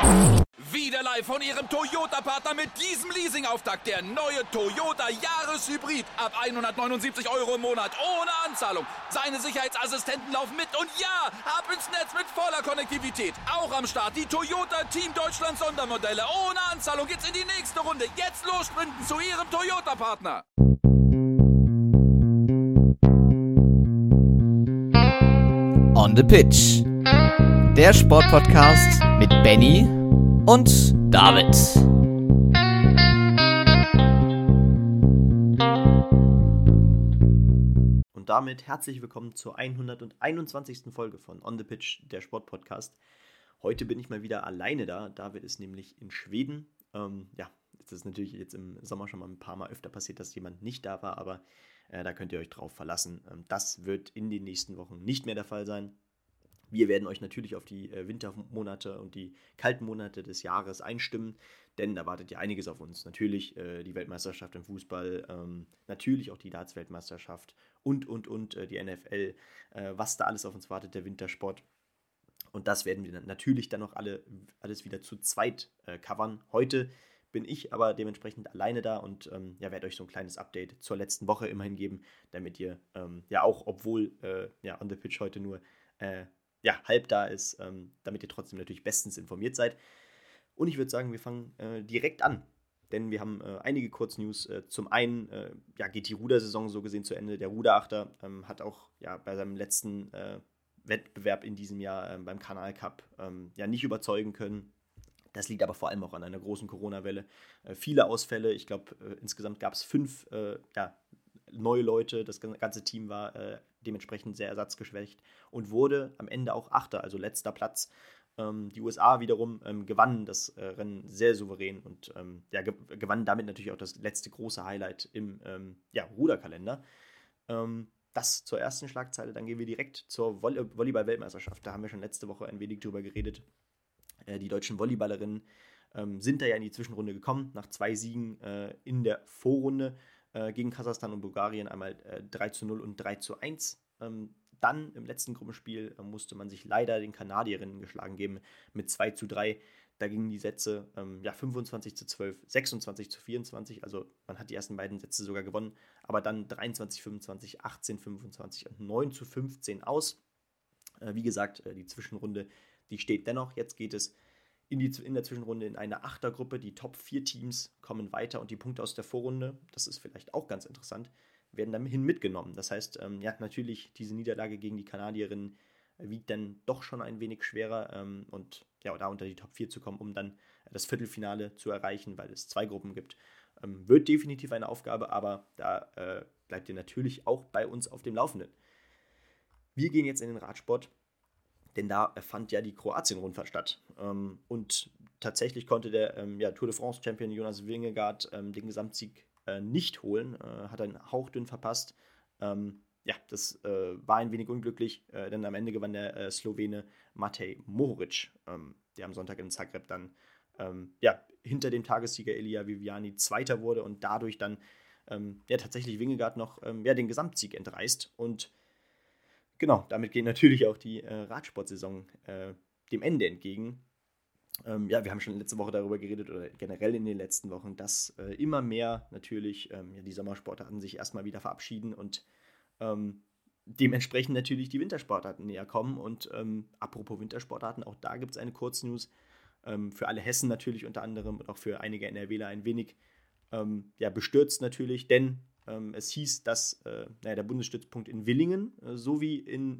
Wieder live von Ihrem Toyota-Partner mit diesem Leasing-Auftakt. Der neue Toyota Jahreshybrid. Ab 179 € im Monat. Ohne Anzahlung. Seine Sicherheitsassistenten laufen mit. Und ja, ab ins Netz mit voller Konnektivität. Auch am Start die Toyota Team Deutschland Sondermodelle. Ohne Anzahlung geht's in die nächste Runde. Jetzt los sprinten zu Ihrem Toyota-Partner. On the Pitch. Der Sportpodcast mit Benny und David. Und damit herzlich willkommen zur 121. Folge von On the Pitch, der Sportpodcast. Heute bin ich mal wieder alleine da. David ist nämlich in Schweden. Das ist natürlich jetzt im Sommer schon mal ein paar Mal öfter passiert, dass jemand nicht da war, aber da könnt ihr euch drauf verlassen. Das wird in den nächsten Wochen nicht mehr der Fall sein. Wir werden euch natürlich auf die Wintermonate und die kalten Monate des Jahres einstimmen, denn da wartet ja einiges auf uns. Natürlich die Weltmeisterschaft im Fußball, natürlich auch die Darts-Weltmeisterschaft und die NFL, was da alles auf uns wartet, der Wintersport. Und das werden wir dann natürlich dann noch alles wieder zu zweit covern. Heute bin ich aber dementsprechend alleine da und werde euch so ein kleines Update zur letzten Woche immerhin geben, damit ihr auch, obwohl On the Pitch heute nur halb da ist, damit ihr trotzdem natürlich bestens informiert seid. Und ich würde sagen, wir fangen direkt an, denn wir haben einige Kurznews. Zum einen geht die Rudersaison so gesehen zu Ende. Der Ruderachter hat auch bei seinem letzten Wettbewerb in diesem Jahr beim Kanal Cup nicht überzeugen können. Das liegt aber vor allem auch an einer großen Corona-Welle. Viele Ausfälle, ich glaube insgesamt gab es 5 neue Leute, das ganze Team war dementsprechend sehr ersatzgeschwächt und wurde am Ende auch Achter, also letzter Platz. Die USA wiederum gewannen das Rennen sehr souverän und gewannen damit natürlich auch das letzte große Highlight im Ruderkalender. Das zur ersten Schlagzeile, dann gehen wir direkt zur Volleyball-Weltmeisterschaft. Da haben wir schon letzte Woche ein wenig drüber geredet. Die deutschen Volleyballerinnen sind da ja in die Zwischenrunde gekommen, nach 2 Siegen in der Vorrunde gegen Kasachstan und Bulgarien, einmal 3:0 und 3:1. Dann im letzten Gruppenspiel musste man sich leider den Kanadierinnen geschlagen geben mit 2:3. Da gingen die Sätze 25:12, 26:24, also man hat die ersten beiden Sätze sogar gewonnen, aber dann 23:25, 18:25 und 9:15 aus. Wie gesagt, die Zwischenrunde, die steht dennoch. Jetzt geht es in der Zwischenrunde in eine Achtergruppe. Die Top 4 Teams kommen weiter und die Punkte aus der Vorrunde, das ist vielleicht auch ganz interessant, werden dahin mitgenommen. Das heißt, natürlich diese Niederlage gegen die Kanadierinnen wiegt dann doch schon ein wenig schwerer und da unter die Top 4 zu kommen, um dann das Viertelfinale zu erreichen, weil es 2 Gruppen gibt, wird definitiv eine Aufgabe, aber da bleibt ihr natürlich auch bei uns auf dem Laufenden. Wir gehen jetzt in den Radsport, denn da fand ja die Kroatien-Rundfahrt statt. Und tatsächlich konnte der Tour de France-Champion Jonas Vingegaard den Gesamtsieg nicht holen, hat einen hauchdünn verpasst. Das war ein wenig unglücklich, denn am Ende gewann der Slowene Matej Mohoric, der am Sonntag in Zagreb dann hinter dem Tagessieger Elia Viviani Zweiter wurde und dadurch dann tatsächlich Vingegaard noch den Gesamtsieg entreißt. Und genau, damit geht natürlich auch die Radsportsaison dem Ende entgegen. Wir haben schon letzte Woche darüber geredet oder generell in den letzten Wochen, dass immer mehr natürlich die Sommersportarten sich erstmal wieder verabschieden und dementsprechend natürlich die Wintersportarten näher kommen. Und apropos Wintersportarten, auch da gibt es eine Kurznews für alle Hessen natürlich unter anderem und auch für einige NRWler ein wenig bestürzt natürlich, denn es hieß, dass der Bundesstützpunkt in Willingen sowie in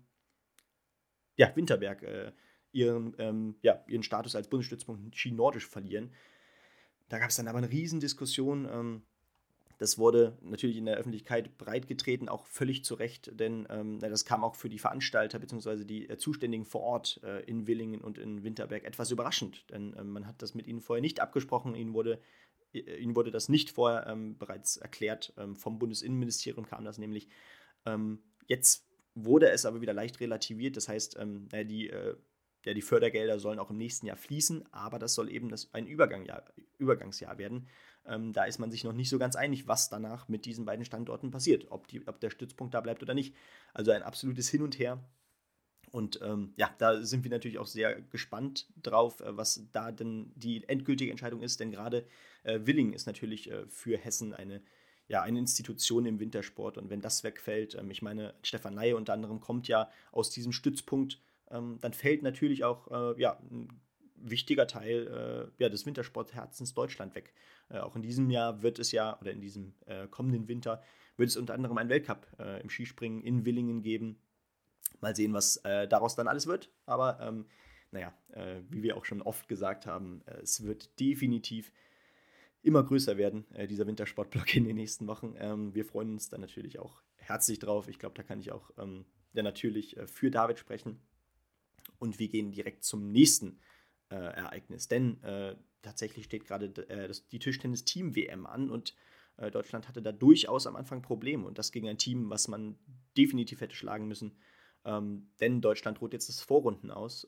Winterberg ihren Status als Bundesstützpunkt Ski-Nordisch verlieren. Da gab es dann aber eine Riesendiskussion. Das wurde natürlich in der Öffentlichkeit breitgetreten, auch völlig zu Recht, denn das kam auch für die Veranstalter bzw. die Zuständigen vor Ort in Willingen und in Winterberg etwas überraschend, denn man hat das mit ihnen vorher nicht abgesprochen. Ihnen wurde das nicht vorher bereits erklärt. Vom Bundesinnenministerium kam das nämlich. Jetzt wurde es aber wieder leicht relativiert. Das heißt, die Fördergelder sollen auch im nächsten Jahr fließen, aber das soll eben ein Übergangsjahr werden. Da ist man sich noch nicht so ganz einig, was danach mit diesen beiden Standorten passiert, ob der Stützpunkt da bleibt oder nicht. Also ein absolutes Hin und Her. Und da sind wir natürlich auch sehr gespannt drauf, was da denn die endgültige Entscheidung ist, denn gerade Willingen ist natürlich für Hessen eine Institution im Wintersport, und wenn das wegfällt, ich meine, Stefan Laie unter anderem kommt ja aus diesem Stützpunkt, dann fällt natürlich auch ein wichtiger Teil des Wintersportherzens Deutschland weg. Auch in diesem Jahr wird es ja, oder in diesem kommenden Winter, wird es unter anderem einen Weltcup im Skispringen in Willingen geben. Mal sehen, was daraus dann alles wird. Aber wie wir auch schon oft gesagt haben, es wird definitiv immer größer werden, dieser Wintersportblock in den nächsten Wochen. Wir freuen uns dann natürlich auch herzlich drauf. Ich glaube, da kann ich auch natürlich für David sprechen. Und wir gehen direkt zum nächsten Ereignis. Denn tatsächlich steht gerade die Tischtennis-Team-WM an, und Deutschland hatte da durchaus am Anfang Probleme. Und das gegen ein Team, was man definitiv hätte schlagen müssen. Denn Deutschland droht jetzt das Vorrunden aus.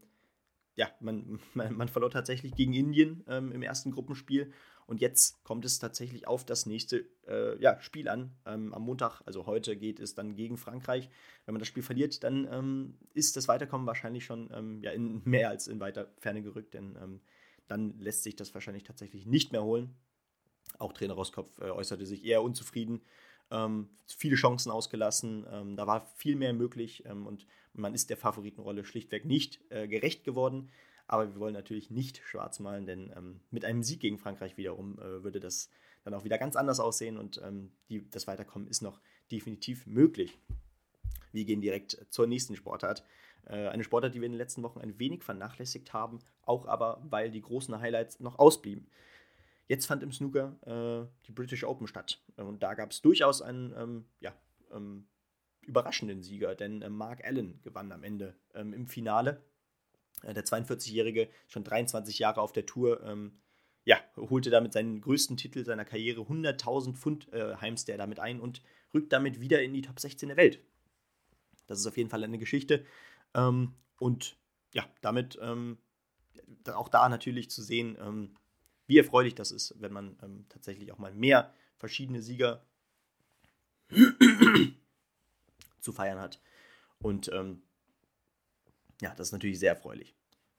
Man verlor tatsächlich gegen Indien im ersten Gruppenspiel, und jetzt kommt es tatsächlich auf das nächste Spiel an. Am Montag, also heute, geht es dann gegen Frankreich. Wenn man das Spiel verliert, dann ist das Weiterkommen wahrscheinlich schon in mehr als in weiter Ferne gerückt, denn dann lässt sich das wahrscheinlich tatsächlich nicht mehr holen. Auch Trainer Roskopf äußerte sich eher unzufrieden. Viele Chancen ausgelassen, da war viel mehr möglich, und man ist der Favoritenrolle schlichtweg nicht gerecht geworden, aber wir wollen natürlich nicht schwarz malen, denn mit einem Sieg gegen Frankreich wiederum würde das dann auch wieder ganz anders aussehen, und das Weiterkommen ist noch definitiv möglich. Wir gehen direkt zur nächsten Sportart. Eine Sportart, die wir in den letzten Wochen ein wenig vernachlässigt haben, auch aber, weil die großen Highlights noch ausblieben. Jetzt fand im Snooker die British Open statt, und da gab es durchaus einen überraschenden Sieger, denn Mark Allen gewann am Ende im Finale. Der 42-Jährige, schon 23 Jahre auf der Tour, holte damit seinen größten Titel seiner Karriere, 100.000 Pfund heimst er damit ein und rückt damit wieder in die Top 16 der Welt. Das ist auf jeden Fall eine Geschichte. Und damit auch da natürlich zu sehen, wie erfreulich das ist, wenn man tatsächlich auch mal mehr verschiedene Sieger zu feiern hat. Und das ist natürlich sehr erfreulich.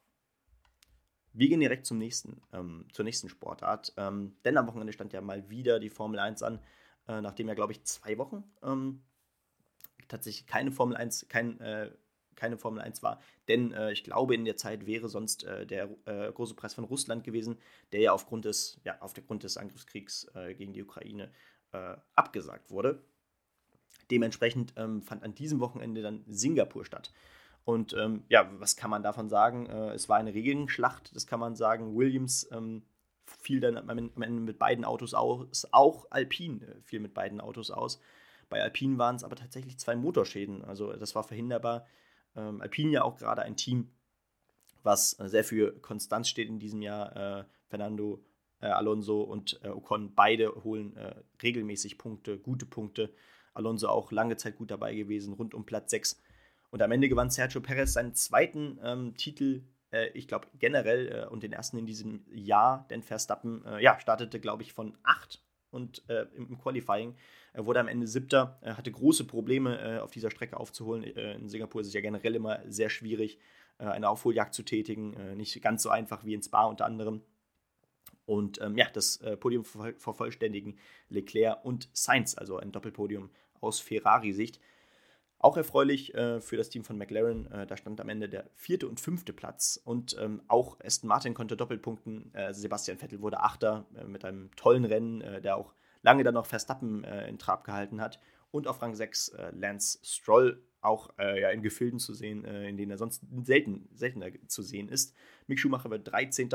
Wir gehen direkt zur nächsten Sportart. Denn am Wochenende stand ja mal wieder die Formel 1 an, nachdem ja, glaube ich, 2 Wochen tatsächlich keine Formel 1 war, denn ich glaube, in der Zeit wäre sonst der große Preis von Russland gewesen, der ja aufgrund des Angriffskriegs gegen die Ukraine abgesagt wurde. Dementsprechend fand an diesem Wochenende dann Singapur statt. Und was kann man davon sagen? Es war eine Regenschlacht, das kann man sagen. Williams fiel dann am Ende mit beiden Autos aus, auch Alpine fiel mit beiden Autos aus. Bei Alpine waren es aber tatsächlich 2 Motorschäden, also das war verhinderbar. Alpine ja auch gerade ein Team, was sehr für Konstanz steht in diesem Jahr. Fernando Alonso und Ocon, beide holen regelmäßig Punkte, gute Punkte. Alonso auch lange Zeit gut dabei gewesen, rund um Platz 6. Und am Ende gewann Sergio Perez seinen zweiten Titel, ich glaube generell, und den ersten in diesem Jahr, denn Verstappen startete, glaube ich, von 8 und im Qualifying wurde am Ende 7. Hatte große Probleme auf dieser Strecke aufzuholen. In Singapur ist es ja generell immer sehr schwierig, eine Aufholjagd zu tätigen. Nicht ganz so einfach wie in Spa unter anderem. Und das Podium vervollständigen Leclerc und Sainz, also ein Doppelpodium aus Ferrari-Sicht. Auch erfreulich für das Team von McLaren, da stand am Ende der 4. und 5. Platz, und auch Aston Martin konnte doppelpunkten. Sebastian Vettel wurde 8. Mit einem tollen Rennen, der auch lange dann noch Verstappen in Trab gehalten hat. Und auf Rang 6 Lance Stroll, auch in Gefilden zu sehen, in denen er sonst seltener zu sehen ist. Mick Schumacher wird 13.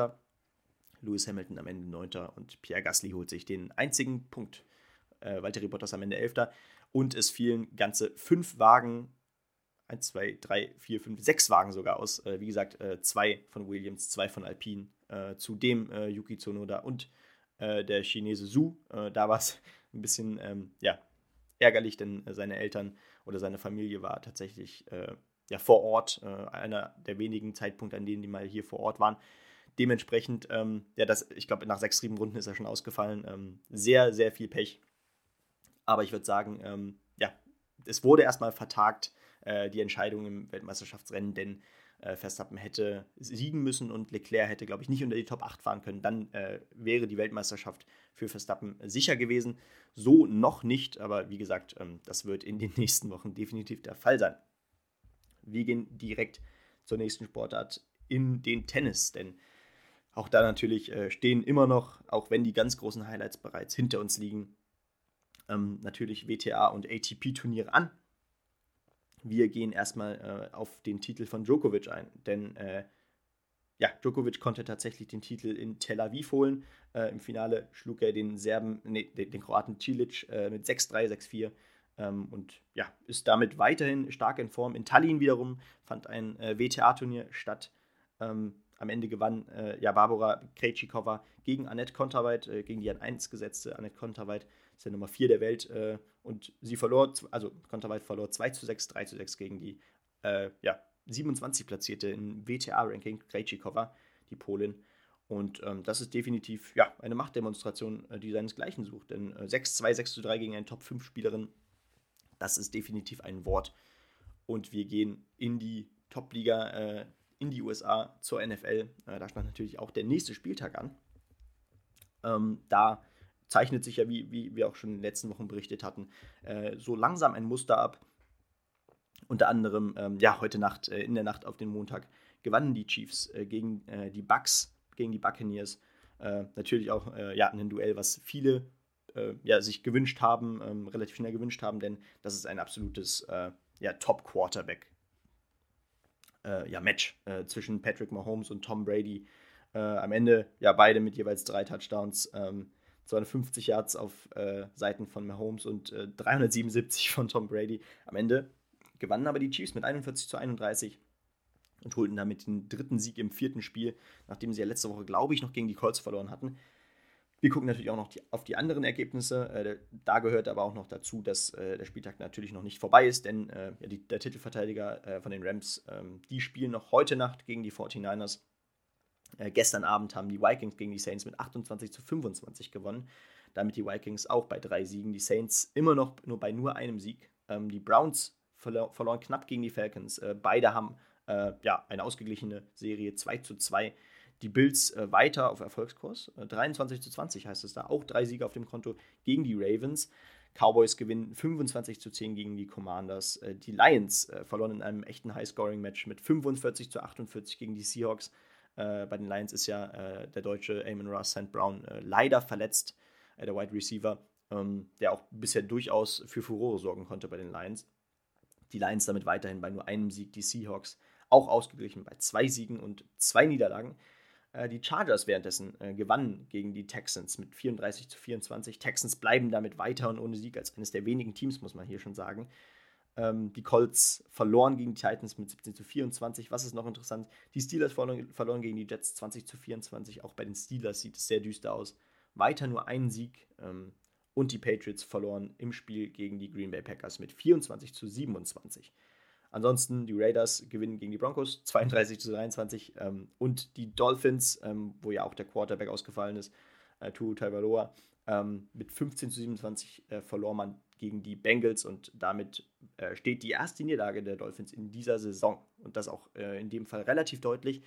Lewis Hamilton am Ende 9. und Pierre Gasly holt sich den einzigen Punkt. Valtteri Bottas am Ende 11. Und es fielen ganze 5 Wagen, 1, 2, 3, 4, 5, 6 Wagen sogar aus. Wie gesagt, 2 von Williams, 2 von Alpine, zudem Yuki Tsunoda und der Chinese Zhou. Da war es ein bisschen ärgerlich, denn seine Eltern oder seine Familie war tatsächlich vor Ort. Einer der wenigen Zeitpunkte, an denen die mal hier vor Ort waren. Dementsprechend, ich glaube, nach 6 Riebenrunden ist er schon ausgefallen. Sehr, sehr viel Pech. Aber ich würde sagen, es wurde erstmal vertagt die Entscheidung im Weltmeisterschaftsrennen, denn Verstappen hätte siegen müssen und Leclerc hätte, glaube ich, nicht unter die Top 8 fahren können. Dann wäre die Weltmeisterschaft für Verstappen sicher gewesen. So noch nicht, aber wie gesagt, das wird in den nächsten Wochen definitiv der Fall sein. Wir gehen direkt zur nächsten Sportart in den Tennis, denn auch da natürlich stehen immer noch, auch wenn die ganz großen Highlights bereits hinter uns liegen, natürlich WTA und ATP-Turniere an. Wir gehen erstmal auf den Titel von Djokovic ein, denn Djokovic konnte tatsächlich den Titel in Tel Aviv holen. Im Finale schlug er den Kroaten Cilic mit 6-3, 6-4 und ist damit weiterhin stark in Form. In Tallinn wiederum fand ein WTA-Turnier statt. Am Ende gewann Barbora Krejcikova gegen Anett Kontaveit, gegen die an 1 gesetzte Anett Kontaveit, ist ja Nummer 4 der Welt, und sie verlor, also Kontaveit verlor 2-6, 3-6 gegen die 27 platzierte im WTA-Ranking Krejcikova, die Polin. Und das ist definitiv eine Machtdemonstration, die seinesgleichen sucht, denn 6-2, 6-3 gegen eine Top-5-Spielerin, das ist definitiv ein Wort. Und wir gehen in die Top-Liga, in die USA zur NFL. Da stand natürlich auch der nächste Spieltag an. Da zeichnet sich ja, wie wir auch schon in den letzten Wochen berichtet hatten, so langsam ein Muster ab. Unter anderem, heute Nacht, in der Nacht auf den Montag, gewannen die Chiefs gegen die Bucks, gegen die Buccaneers. Natürlich auch ein Duell, was viele sich gewünscht haben, relativ schnell gewünscht haben, denn das ist ein absolutes Top-Quarterback Match zwischen Patrick Mahomes und Tom Brady. Am Ende beide mit jeweils 3 Touchdowns, 250 Yards auf Seiten von Mahomes und 377 von Tom Brady. Am Ende gewannen aber die Chiefs mit 41-31 und holten damit den 3. Sieg im 4. Spiel, nachdem sie ja letzte Woche, glaube ich, noch gegen die Colts verloren hatten. Wir gucken natürlich auch noch auf die anderen Ergebnisse. Da gehört aber auch noch dazu, dass der Spieltag natürlich noch nicht vorbei ist, denn der Titelverteidiger von den Rams, die spielen noch heute Nacht gegen die 49ers. Gestern Abend haben die Vikings gegen die Saints mit 28-25 gewonnen. Damit die Vikings auch bei 3 Siegen, die Saints immer noch nur bei einem Sieg. Die Browns verloren knapp gegen die Falcons. Beide haben eine ausgeglichene Serie 2-2. Die Bills weiter auf Erfolgskurs. 23-20 heißt es da. Auch 3 Siege auf dem Konto gegen die Ravens. Cowboys gewinnen 25-10 gegen die Commanders. Die Lions verloren in einem echten High-Scoring-Match mit 45-48 gegen die Seahawks. Bei den Lions ist der deutsche Amon-Ra St. Brown leider verletzt, der Wide Receiver, der auch bisher durchaus für Furore sorgen konnte bei den Lions. Die Lions damit weiterhin bei nur einem Sieg, die Seahawks auch ausgeglichen bei 2 Siegen und 2 Niederlagen. Die Chargers währenddessen gewannen gegen die Texans mit 34-24. Texans bleiben damit weiter und ohne Sieg als eines der wenigen Teams, muss man hier schon sagen. Die Colts verloren gegen die Titans mit 17-24. Was ist noch interessant? Die Steelers verloren gegen die Jets 20-24. Auch bei den Steelers sieht es sehr düster aus. Weiter nur ein Sieg. Und die Patriots verloren im Spiel gegen die Green Bay Packers mit 24-27. Ansonsten die Raiders gewinnen gegen die Broncos 32-23. Und die Dolphins, wo ja auch der Quarterback ausgefallen ist, Tua Tagovailoa, mit 15-27 verlor man gegen die Bengals und damit steht die erste Niederlage der Dolphins in dieser Saison und das auch in dem Fall relativ deutlich.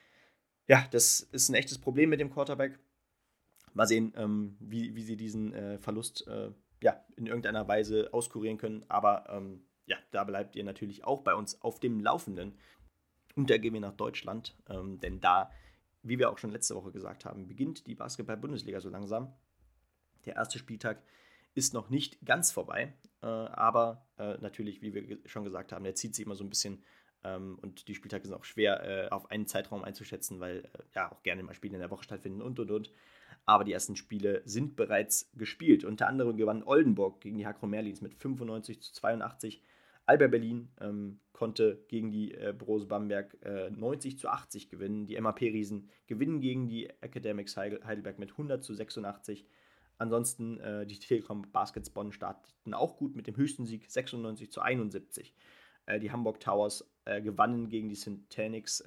Ja, das ist ein echtes Problem mit dem Quarterback. Mal sehen, wie sie diesen Verlust in irgendeiner Weise auskurieren können, aber da bleibt ihr natürlich auch bei uns auf dem Laufenden. Und da gehen wir nach Deutschland, denn da, wie wir auch schon letzte Woche gesagt haben, beginnt die Basketball-Bundesliga so langsam. Der erste Spieltag ist noch nicht ganz vorbei, aber natürlich, wie wir schon gesagt haben, der zieht sich immer so ein bisschen und die Spieltage sind auch schwer auf einen Zeitraum einzuschätzen, weil auch gerne mal Spiele in der Woche stattfinden und. Aber die ersten Spiele sind bereits gespielt. Unter anderem gewann Oldenburg gegen die Hakro Merlins mit 95-82. Alba Berlin konnte gegen die Brose Bamberg 90-80 gewinnen. Die MAP-Riesen gewinnen gegen die Academics Heidelberg mit 100-86. Ansonsten die Telekom Baskets Bonn starteten auch gut mit dem höchsten Sieg 96-71. Die Hamburg Towers gewannen gegen die Syntanix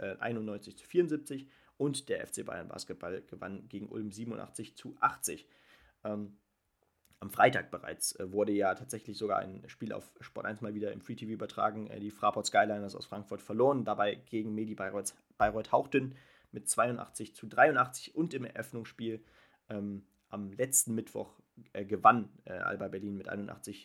91-74 und der FC Bayern Basketball gewann gegen Ulm 87-80. Am Freitag bereits wurde ja tatsächlich sogar ein Spiel auf Sport 1 mal wieder im Free TV übertragen. Die Fraport Skyliners aus Frankfurt verloren, dabei gegen Medi Bayreuth Hauchdünn mit 82-83 und im Eröffnungsspiel am letzten Mittwoch gewann Alba Berlin mit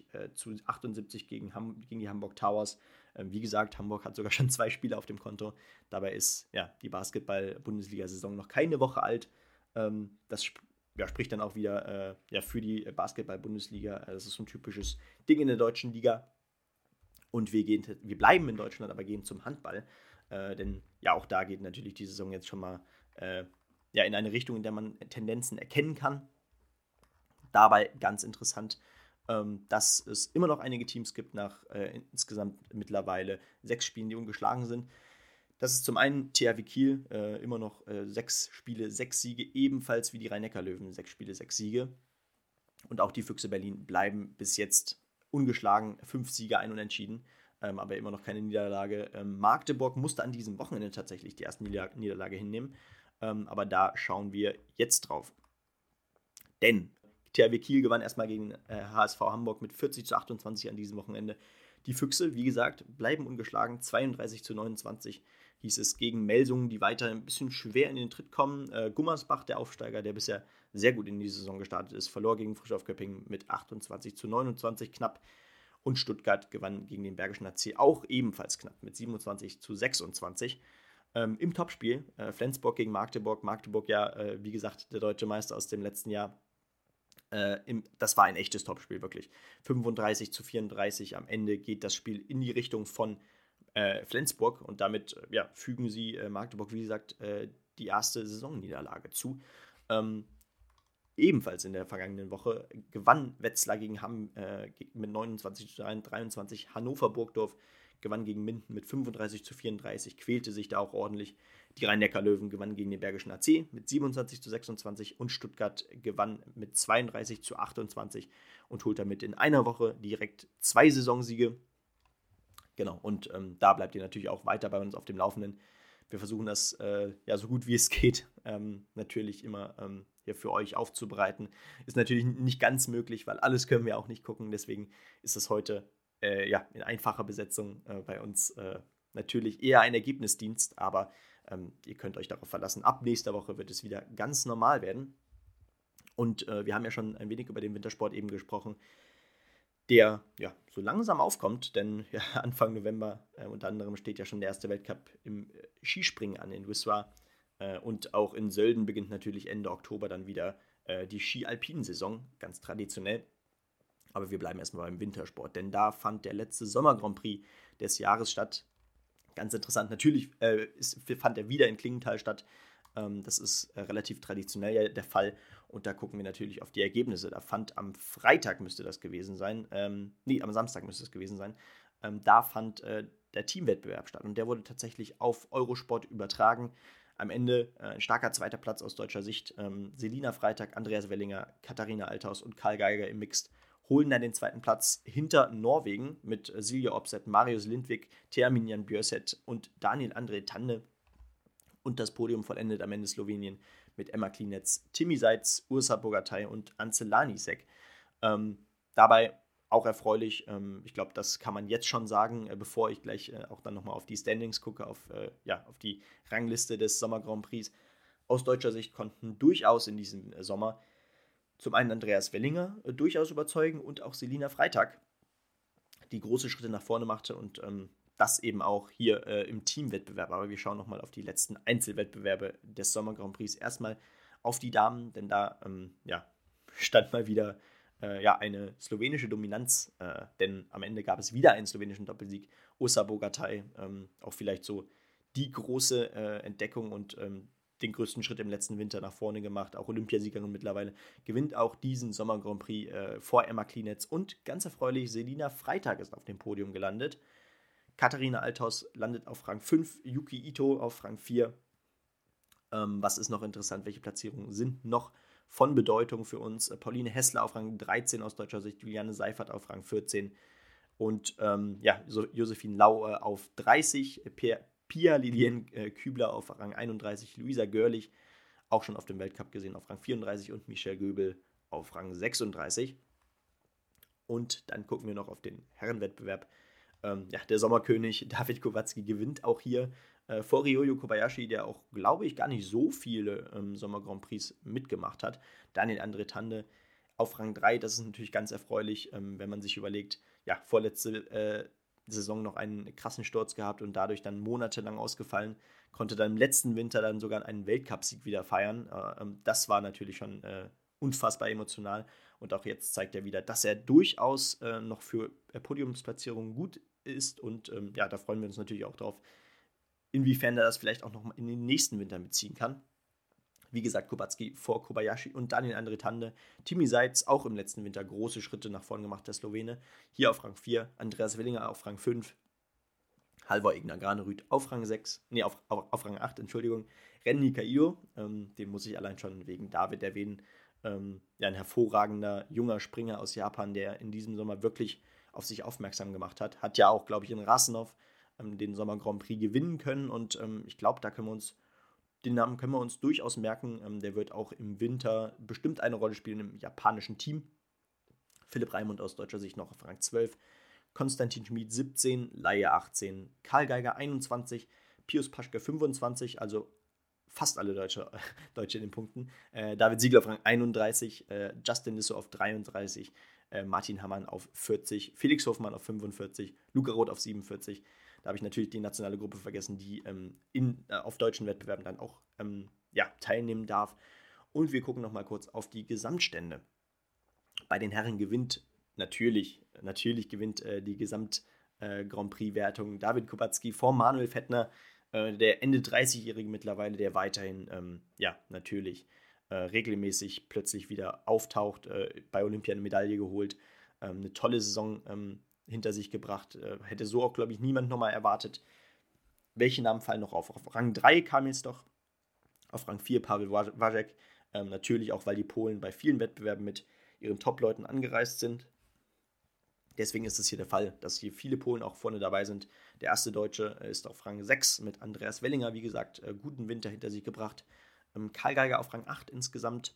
81-78 gegen die Hamburg Towers. Wie gesagt, Hamburg hat sogar schon 2 Spiele auf dem Konto. Dabei ist die Basketball-Bundesliga-Saison noch keine Woche alt. Das spricht dann auch wieder für die Basketball-Bundesliga. Das ist so ein typisches Ding in der deutschen Liga. Und wir bleiben in Deutschland, aber gehen zum Handball. Denn auch da geht natürlich die Saison jetzt schon mal in eine Richtung, in der man Tendenzen erkennen kann. Dabei ganz interessant, dass es immer noch einige Teams gibt nach insgesamt mittlerweile 6 Spielen, die ungeschlagen sind. Das ist zum einen THW Kiel, immer noch 6 Spiele, 6 Siege, ebenfalls wie die Rhein-Neckar-Löwen, 6 Spiele, 6 Siege. Und auch die Füchse Berlin bleiben bis jetzt ungeschlagen, 5 Siege, 1 Unentschieden, aber immer noch keine Niederlage. Magdeburg musste an diesem Wochenende tatsächlich die erste Niederlage hinnehmen, aber da schauen wir jetzt drauf. Denn THW Kiel gewann erstmal gegen HSV Hamburg mit 40-28 an diesem Wochenende. Die Füchse, wie gesagt, bleiben ungeschlagen, 32-29 hieß es gegen Melsungen, die weiter ein bisschen schwer in den Tritt kommen. Gummersbach, der Aufsteiger, der bisher sehr gut in die Saison gestartet ist, verlor gegen Frisch auf Köpping mit 28-29 knapp. Und Stuttgart gewann gegen den Bergischen HC auch ebenfalls knapp mit 27-26. Im Topspiel Flensburg gegen Magdeburg. Magdeburg wie gesagt, der deutsche Meister aus dem letzten Jahr. Das war ein echtes Topspiel, wirklich. 35-34 am Ende geht das Spiel in die Richtung von Flensburg und damit fügen sie Magdeburg, wie gesagt, die erste Saisonniederlage zu. Ebenfalls in der vergangenen Woche gewann Wetzlar gegen Hamm mit 29-23. Hannover Burgdorf gewann gegen Minden mit 35-34, quälte sich da auch ordentlich. Die Rhein-Neckar-Löwen gewannen gegen den Bergischen HC mit 27-26 und Stuttgart gewann mit 32-28 und holt damit in einer Woche direkt 2 Saisonsiege. Genau, und da bleibt ihr natürlich auch weiter bei uns auf dem Laufenden. Wir versuchen das so gut wie es geht natürlich immer hier für euch aufzubereiten. Ist natürlich nicht ganz möglich, weil alles können wir auch nicht gucken. Deswegen ist das heute in einfacher Besetzung bei uns natürlich eher ein Ergebnisdienst, aber ihr könnt euch darauf verlassen. Ab nächster Woche wird es wieder ganz normal werden. Und wir haben ja schon ein wenig über den Wintersport eben gesprochen, der so langsam aufkommt, denn Anfang November unter anderem steht ja schon der erste Weltcup im Skispringen an in Wiswa. Und auch in Sölden beginnt natürlich Ende Oktober dann wieder die Ski-Alpinen-Saison, ganz traditionell. Aber wir bleiben erstmal beim Wintersport, denn da fand der letzte Sommer-Grand Prix des Jahres statt. Ganz interessant, natürlich fand er wieder in Klingenthal statt. Das ist relativ traditionell der Fall. Und da gucken wir natürlich auf die Ergebnisse. Da fand am Freitag müsste das gewesen sein. Am Samstag müsste es gewesen sein. Da fand der Teamwettbewerb statt. Und der wurde tatsächlich auf Eurosport übertragen. Am Ende ein starker zweiter Platz aus deutscher Sicht. Selina Freitag, Andreas Wellinger, Katharina Althaus und Karl Geiger im Mixed holen dann den zweiten Platz hinter Norwegen mit Silja Opset, Marius Lindvik, Thea Minjan Björset und Daniel André Tande. Und das Podium vollendet am Ende Slowenien mit Emma Klinetz, Timi Seitz, Ursa Bogatay und Ance Lanisek. Dabei auch erfreulich, ich glaube, das kann man jetzt schon sagen, bevor ich gleich auch dann nochmal auf die Standings gucke, auf die Rangliste des Sommer Grand Prix. Aus deutscher Sicht konnten durchaus in diesem Sommer zum einen Andreas Wellinger durchaus überzeugen und auch Selina Freitag, die große Schritte nach vorne machte und das eben auch hier im Teamwettbewerb. Aber wir schauen nochmal auf die letzten Einzelwettbewerbe des Sommer Grand Prix. Erstmal auf die Damen, denn da stand mal wieder eine slowenische Dominanz, denn am Ende gab es wieder einen slowenischen Doppelsieg. Ursa Bogatay, auch vielleicht so die große Entdeckung und den größten Schritt im letzten Winter nach vorne gemacht, auch Olympiasiegerin mittlerweile, gewinnt auch diesen Sommer Grand Prix vor Emma Klinetz und ganz erfreulich, Selina Freitag ist auf dem Podium gelandet. Katharina Althaus landet auf Rang 5, Yuki Ito auf Rang 4. Was ist noch interessant? Welche Platzierungen sind noch von Bedeutung für uns? Pauline Hessler auf Rang 13 aus deutscher Sicht, Juliane Seifert auf Rang 14 und Josephine Lau auf 30, Pia Lilien Kübler auf Rang 31, Luisa Görlich auch schon auf dem Weltcup gesehen auf Rang 34 und Michelle Göbel auf Rang 36. Und dann gucken wir noch auf den Herrenwettbewerb. Der Sommerkönig David Kowalski gewinnt auch hier vor Ryoyo Kobayashi, der auch, glaube ich, gar nicht so viele Sommer Grand Prix mitgemacht hat. Daniel André Tande auf Rang 3, das ist natürlich ganz erfreulich, wenn man sich überlegt, ja, vorletzte Saison noch einen krassen Sturz gehabt und dadurch dann monatelang ausgefallen, konnte dann im letzten Winter dann sogar einen Weltcupsieg wieder feiern. Das war natürlich schon unfassbar emotional und auch jetzt zeigt er wieder, dass er durchaus noch für Podiumsplatzierungen gut ist und da freuen wir uns natürlich auch drauf, inwiefern er das vielleicht auch noch in den nächsten Winter mitziehen kann. Wie gesagt, Kubacki vor Kobayashi und Daniel André Tande. Timi Seitz auch im letzten Winter große Schritte nach vorn gemacht, der Slowene. Hier auf Rang 4, Andreas Wellinger auf Rang 5, Halvor Egner Granerüth auf Rang 8, Renny Caillo, den muss ich allein schon wegen David erwähnen. Ein hervorragender junger Springer aus Japan, der in diesem Sommer wirklich auf sich aufmerksam gemacht hat. Hat ja auch, glaube ich, in Rasenov den Sommer Grand Prix gewinnen können und ich glaube, den Namen können wir uns durchaus merken. Der wird auch im Winter bestimmt eine Rolle spielen im japanischen Team. Philipp Raimund aus deutscher Sicht noch auf Rang 12, Konstantin Schmid 17, Laie 18, Karl Geiger 21, Pius Paschke 25, also fast alle Deutsche in den Punkten. David Siegel auf Rang 31, Justin Lissow auf 33, Martin Hammann auf 40, Felix Hofmann auf 45, Luca Roth auf 47. Da habe ich natürlich die nationale Gruppe vergessen, die auf deutschen Wettbewerben dann auch teilnehmen darf. Und wir gucken nochmal kurz auf die Gesamtstände. Bei den Herren gewinnt natürlich gewinnt die Gesamt-Grand Prix-Wertung David Kubacki vor Manuel Fettner, der Ende 30-Jährige mittlerweile, der weiterhin regelmäßig plötzlich wieder auftaucht, bei Olympia eine Medaille geholt, eine tolle Saison hinter sich gebracht. Hätte so auch, glaube ich, niemand nochmal erwartet. Welche Namen fallen noch auf? Auf Rang 3 kam jetzt doch. Auf Rang 4 Paweł Wawrzak. Natürlich auch, weil die Polen bei vielen Wettbewerben mit ihren Top-Leuten angereist sind. Deswegen ist es hier der Fall, dass hier viele Polen auch vorne dabei sind. Der erste Deutsche ist auf Rang 6 mit Andreas Wellinger, wie gesagt, guten Winter hinter sich gebracht. Karl Geiger auf Rang 8 insgesamt.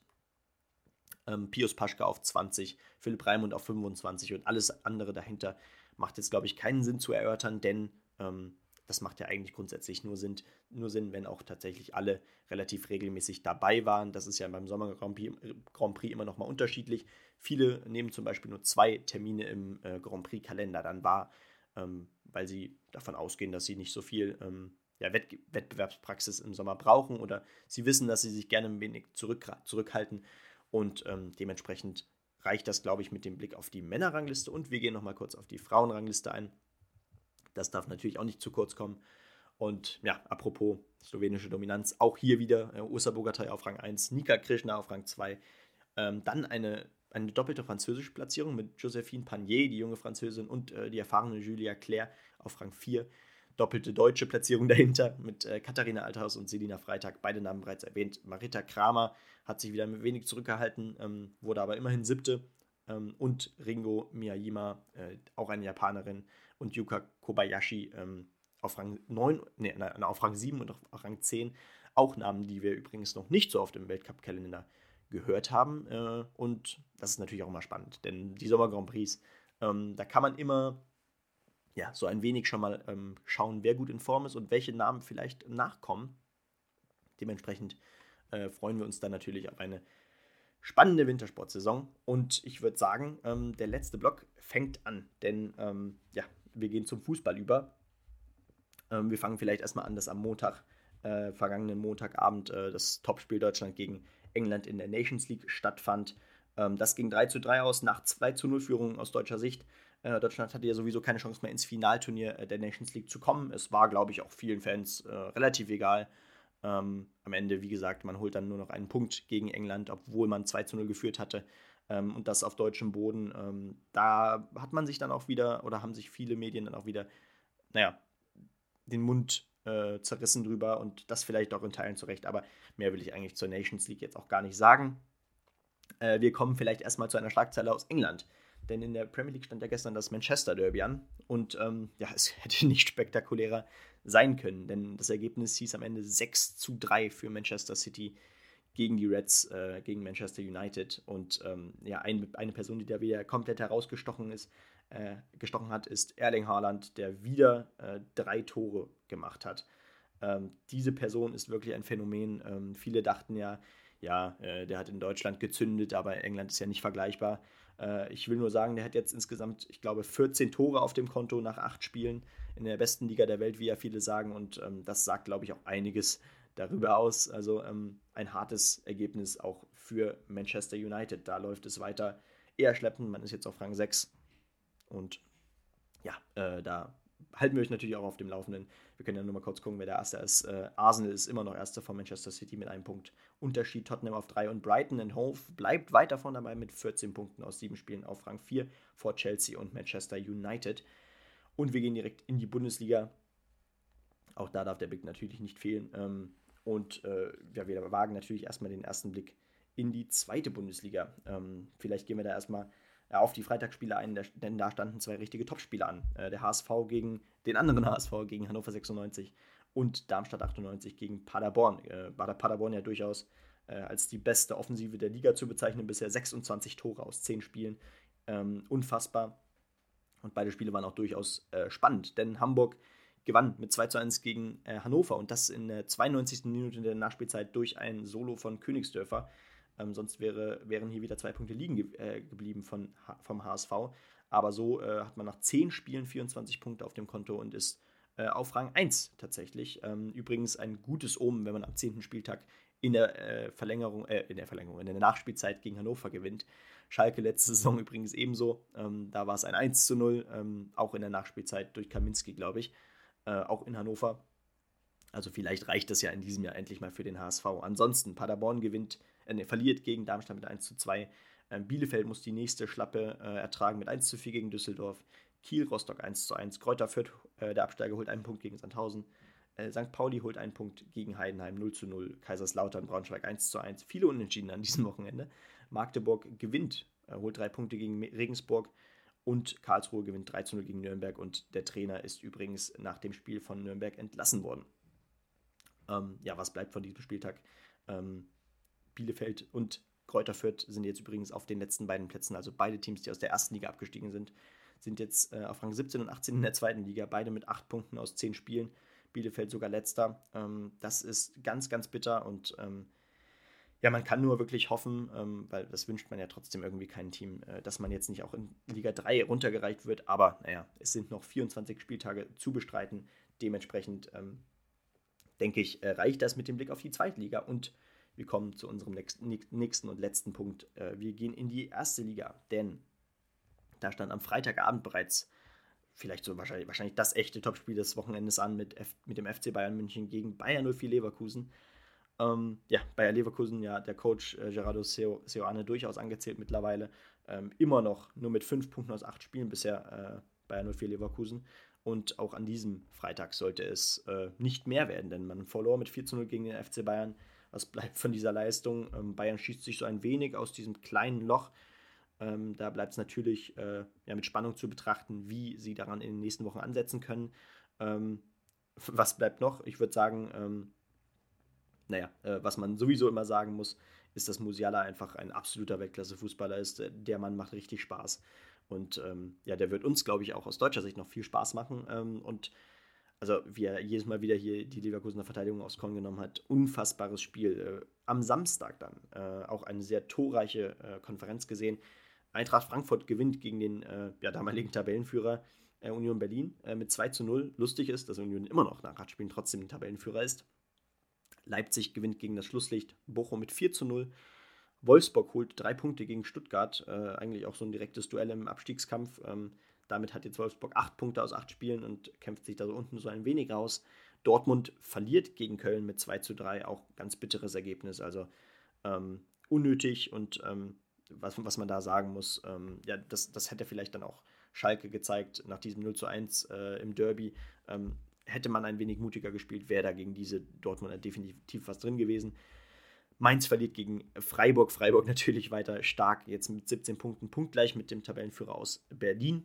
Pius Paschke auf 20, Philipp Raimund auf 25 und alles andere dahinter macht jetzt, glaube ich, keinen Sinn zu erörtern, denn das macht ja eigentlich grundsätzlich nur Sinn, wenn auch tatsächlich alle relativ regelmäßig dabei waren. Das ist ja beim Sommer Grand Prix immer noch mal unterschiedlich. Viele nehmen zum Beispiel nur 2 Termine im Grand Prix-Kalender dann wahr, weil sie davon ausgehen, dass sie nicht so viel Wettbewerbspraxis im Sommer brauchen oder sie wissen, dass sie sich gerne ein wenig zurückhalten. Und dementsprechend reicht das, glaube ich, mit dem Blick auf die Männerrangliste. Und wir gehen nochmal kurz auf die Frauenrangliste ein. Das darf natürlich auch nicht zu kurz kommen. Und ja, apropos slowenische Dominanz, auch hier wieder Ursa Bogatay auf Rang 1, Nika Krishna auf Rang 2. Dann eine doppelte französische Platzierung mit Joséphine Panier, die junge Französin, und die erfahrene Julia Claire auf Rang 4. Doppelte deutsche Platzierung dahinter mit Katharina Althaus und Selina Freitag, beide Namen bereits erwähnt. Marita Kramer hat sich wieder ein wenig zurückgehalten, wurde aber immerhin 7. Und Ringo Miyajima, auch eine Japanerin, und Yuka Kobayashi auf Rang 7 und auf Rang 10. Auch Namen, die wir übrigens noch nicht so oft im Weltcup-Kalender gehört haben. Und das ist natürlich auch immer spannend, denn die Sommer Grand Prix, da kann man immer so ein wenig schon mal schauen, wer gut in Form ist und welche Namen vielleicht nachkommen. Dementsprechend freuen wir uns dann natürlich auf eine spannende Wintersportsaison. Und ich würde sagen, der letzte Block fängt an, denn wir gehen zum Fußball über. Wir fangen vielleicht erstmal an, dass am vergangenen Montagabend, das Topspiel Deutschland gegen England in der Nations League stattfand. Das ging 3:3 aus, nach 2:0-Führungen aus deutscher Sicht. Deutschland hatte ja sowieso keine Chance mehr, ins Finalturnier der Nations League zu kommen. Es war, glaube ich, auch vielen Fans relativ egal. Am Ende, wie gesagt, man holt dann nur noch einen Punkt gegen England, obwohl man 2:0 geführt hatte. Und das auf deutschem Boden. Da hat man sich dann auch wieder, oder haben sich viele Medien dann auch wieder, den Mund zerrissen drüber und das vielleicht auch in Teilen zurecht. Aber mehr will ich eigentlich zur Nations League jetzt auch gar nicht sagen. Wir kommen vielleicht erstmal zu einer Schlagzeile aus England. Denn in der Premier League stand ja gestern das Manchester Derby an. Und es hätte nicht spektakulärer sein können. Denn das Ergebnis hieß am Ende 6:3 für Manchester City gegen die Reds, gegen Manchester United. Und eine Person, die da wieder komplett herausgestochen hat, ist Erling Haaland, der wieder 3 Tore gemacht hat. Diese Person ist wirklich ein Phänomen. Viele dachten der hat in Deutschland gezündet, aber England ist ja nicht vergleichbar. Ich will nur sagen, der hat jetzt insgesamt, ich glaube, 14 Tore auf dem Konto nach 8 Spielen in der besten Liga der Welt, wie ja viele sagen. Und das sagt, glaube ich, auch einiges darüber aus. Also ein hartes Ergebnis auch für Manchester United. Da läuft es weiter eher schleppend. Man ist jetzt auf Rang 6. Und da halten wir euch natürlich auch auf dem Laufenden. Wir können ja nur mal kurz gucken, wer der Erste ist. Arsenal ist immer noch Erster von Manchester City mit 1 Punkt Unterschied. Tottenham auf 3 und Brighton and Hove bleibt weit davon dabei mit 14 Punkten aus 7 Spielen auf Rang 4 vor Chelsea und Manchester United. Und wir gehen direkt in die Bundesliga. Auch da darf der Blick natürlich nicht fehlen. Wir wagen natürlich erstmal den ersten Blick in die zweite Bundesliga. Vielleicht gehen wir da erstmal auf die Freitagsspiele ein, denn da standen 2 richtige Topspiele an. Der HSV gegen den anderen HSV, gegen Hannover 96 und Darmstadt 98 gegen Paderborn. Paderborn ja durchaus als die beste Offensive der Liga zu bezeichnen, bisher 26 Tore aus 10 Spielen. Unfassbar. Und beide Spiele waren auch durchaus spannend, denn Hamburg gewann mit 2:1 gegen Hannover und das in der 92. Minute der Nachspielzeit durch ein Solo von Königsdörfer. Sonst wären hier wieder 2 Punkte liegen geblieben vom HSV. Aber so hat man nach 10 Spielen 24 Punkte auf dem Konto und ist auf Rang 1 tatsächlich. Übrigens ein gutes Omen, wenn man am 10. Spieltag in der Nachspielzeit gegen Hannover gewinnt. Schalke letzte Saison übrigens ebenso. Da war es ein 1:0, auch in der Nachspielzeit durch Kaminski, glaube ich. Auch in Hannover. Also vielleicht reicht das ja in diesem Jahr endlich mal für den HSV. Ansonsten, Paderborn verliert gegen Darmstadt mit 1:2. Bielefeld muss die nächste Schlappe ertragen mit 1:4 gegen Düsseldorf. Kiel, Rostock 1:1. Kräuter Fürth, der Absteiger, holt 1 Punkt gegen Sandhausen. St. Pauli holt 1 Punkt gegen Heidenheim 0:0. Kaiserslautern, Braunschweig 1:1. Viele Unentschieden an diesem Wochenende. Magdeburg gewinnt, holt 3 Punkte gegen Regensburg. Und Karlsruhe gewinnt 3:0 gegen Nürnberg. Und der Trainer ist übrigens nach dem Spiel von Nürnberg entlassen worden. Was bleibt von diesem Spieltag? Bielefeld und Kräuter Fürth sind jetzt übrigens auf den letzten beiden Plätzen, also beide Teams, die aus der ersten Liga abgestiegen sind jetzt auf Rang 17 und 18 in der zweiten Liga, beide mit 8 Punkten aus 10 Spielen. Bielefeld sogar letzter. Das ist ganz, ganz bitter und man kann nur wirklich hoffen, weil das wünscht man ja trotzdem irgendwie keinem Team, dass man jetzt nicht auch in Liga 3 runtergereicht wird, aber es sind noch 24 Spieltage zu bestreiten. Dementsprechend denke ich, reicht das mit dem Blick auf die Zweitliga und wir kommen zu unserem nächsten und letzten Punkt. Wir gehen in die erste Liga, denn da stand am Freitagabend bereits vielleicht so wahrscheinlich das echte Topspiel des Wochenendes an mit dem FC Bayern München gegen Bayer 04 Leverkusen. Bayer Leverkusen, der Coach Gerardo Seoane durchaus angezählt mittlerweile. Immer noch nur mit 5 Punkten aus 8 Spielen bisher Bayer 04 Leverkusen. Und auch an diesem Freitag sollte es nicht mehr werden, denn man verlor mit 4:0 gegen den FC Bayern. Was bleibt von dieser Leistung? Bayern schießt sich so ein wenig aus diesem kleinen Loch. Da bleibt es natürlich mit Spannung zu betrachten, wie sie daran in den nächsten Wochen ansetzen können. Was bleibt noch? Ich würde sagen, was man sowieso immer sagen muss, ist, dass Musiala einfach ein absoluter Weltklasse-Fußballer ist. Der Mann macht richtig Spaß. Und der wird uns, glaube ich, auch aus deutscher Sicht noch viel Spaß machen. Wie er jedes Mal wieder hier die Leverkusener Verteidigung aufs Korn genommen hat. Unfassbares Spiel. Am Samstag dann auch eine sehr torreiche Konferenz gesehen. Eintracht Frankfurt gewinnt gegen den damaligen Tabellenführer Union Berlin mit 2:0. Lustig ist, dass Union immer noch nach 8 Spielen trotzdem Tabellenführer ist. Leipzig gewinnt gegen das Schlusslicht Bochum mit 4:0. Wolfsburg holt 3 Punkte gegen Stuttgart. Eigentlich auch so ein direktes Duell im Abstiegskampf. Damit hat jetzt Wolfsburg 8 Punkte aus 8 Spielen und kämpft sich da so unten so ein wenig raus. Dortmund verliert gegen Köln mit 2:3. Auch ganz bitteres Ergebnis. Also unnötig und was man da sagen muss, das hätte vielleicht dann auch Schalke gezeigt nach diesem 0:1 im Derby. Hätte man ein wenig mutiger gespielt, wäre da gegen diese Dortmunder definitiv was drin gewesen. Mainz verliert gegen Freiburg. Freiburg natürlich weiter stark, jetzt mit 17 Punkten, punktgleich mit dem Tabellenführer aus Berlin.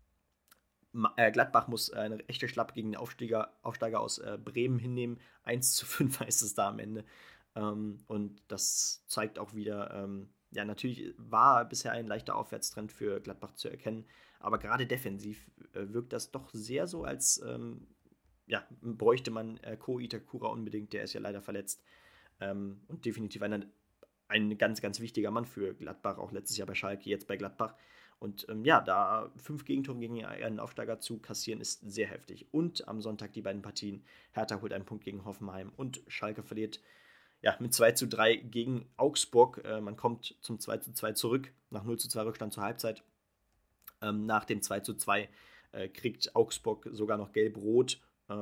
Gladbach muss eine echte Schlappe gegen den Aufsteiger aus Bremen hinnehmen. 1:5 heißt es da am Ende. Und das zeigt auch wieder, natürlich war bisher ein leichter Aufwärtstrend für Gladbach zu erkennen, aber gerade defensiv wirkt das doch sehr so, als bräuchte man Ko Itakura unbedingt, der ist ja leider verletzt. Und definitiv ein ganz, ganz wichtiger Mann für Gladbach, auch letztes Jahr bei Schalke, jetzt bei Gladbach. Und da 5 Gegentore gegen einen Aufsteiger zu kassieren, ist sehr heftig. Und am Sonntag die beiden Partien. Hertha holt einen Punkt gegen Hoffenheim und Schalke verliert mit 2:3 gegen Augsburg. Man kommt zum 2:2 zurück, nach 0:2 Rückstand zur Halbzeit. Nach dem 2:2 kriegt Augsburg sogar noch gelb-rot.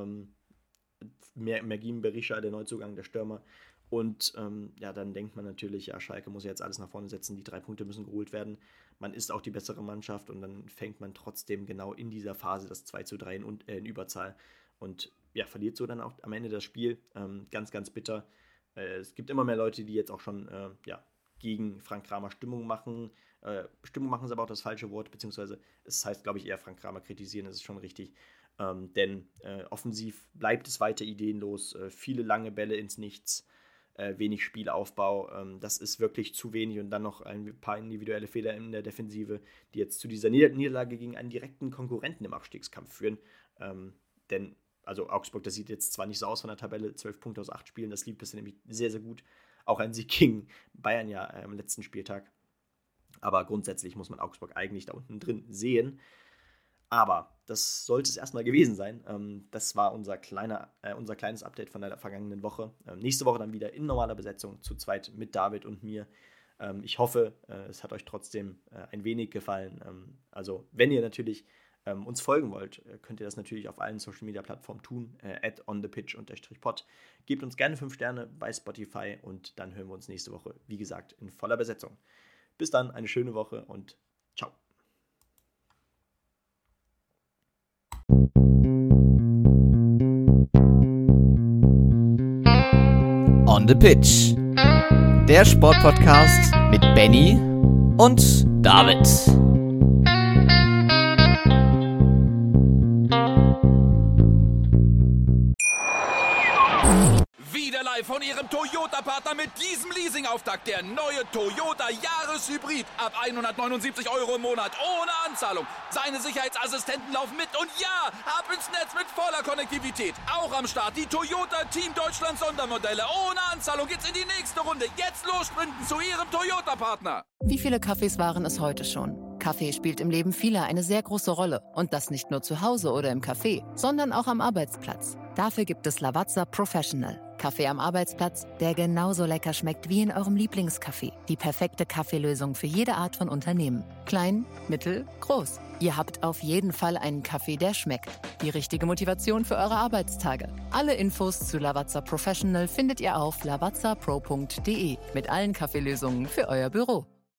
Mergim Berisha, der Neuzugang, der Stürmer. Und dann denkt man natürlich, Schalke muss jetzt alles nach vorne setzen, die 3 Punkte müssen geholt werden. Man ist auch die bessere Mannschaft und dann fängt man trotzdem genau in dieser Phase das 2:3 in Überzahl und verliert so dann auch am Ende das Spiel. Ganz, ganz bitter. Es gibt immer mehr Leute, die jetzt auch schon gegen Frank Kramer Stimmung machen. Stimmung machen ist aber auch das falsche Wort, beziehungsweise es heißt, glaube ich, eher Frank Kramer kritisieren, das ist schon richtig. Denn offensiv bleibt es weiter ideenlos, viele lange Bälle ins Nichts, wenig Spielaufbau, das ist wirklich zu wenig und dann noch ein paar individuelle Fehler in der Defensive, die jetzt zu dieser Niederlage gegen einen direkten Konkurrenten im Abstiegskampf führen. Denn Augsburg, das sieht jetzt zwar nicht so aus von der Tabelle, 12 Punkte aus 8 Spielen, das lief bisher nämlich sehr, sehr gut. Auch ein Sieg gegen Bayern am letzten Spieltag. Aber grundsätzlich muss man Augsburg eigentlich da unten drin sehen. Aber das sollte es erstmal gewesen sein. Das war unser kleines Update von der vergangenen Woche. Nächste Woche dann wieder in normaler Besetzung, zu zweit mit David und mir. Ich hoffe, es hat euch trotzdem ein wenig gefallen. Also, wenn ihr natürlich uns folgen wollt, könnt ihr das natürlich auf allen Social-Media-Plattformen tun, @onthepitch_pod. Gebt uns gerne 5 Sterne bei Spotify und dann hören wir uns nächste Woche, wie gesagt, in voller Besetzung. Bis dann, eine schöne Woche und ciao. On the Pitch. Der Sportpodcast mit Benny und David. Wieder live von Ihrem Toyota-Partner mit diesem Leasing-Auftakt. Der neue Toyota Jahreshybrid. Ab 179 € im Monat. Ohne Anzahlung. Seine Sicherheitsassistenten laufen mit. Und ja, ab ins Netz mit voller Konnektivität. Auch am Start die Toyota Team Deutschland Sondermodelle. Ohne Anzahlung geht's in die nächste Runde. Jetzt los sprinten zu Ihrem Toyota-Partner. Wie viele Kaffees waren es heute schon? Kaffee spielt im Leben vieler eine sehr große Rolle. Und das nicht nur zu Hause oder im Café, sondern auch am Arbeitsplatz. Dafür gibt es Lavazza Professional. Kaffee am Arbeitsplatz, der genauso lecker schmeckt wie in eurem Lieblingscafé. Die perfekte Kaffeelösung für jede Art von Unternehmen. Klein, mittel, groß. Ihr habt auf jeden Fall einen Kaffee, der schmeckt. Die richtige Motivation für eure Arbeitstage. Alle Infos zu Lavazza Professional findet ihr auf lavazzapro.de mit allen Kaffeelösungen für euer Büro.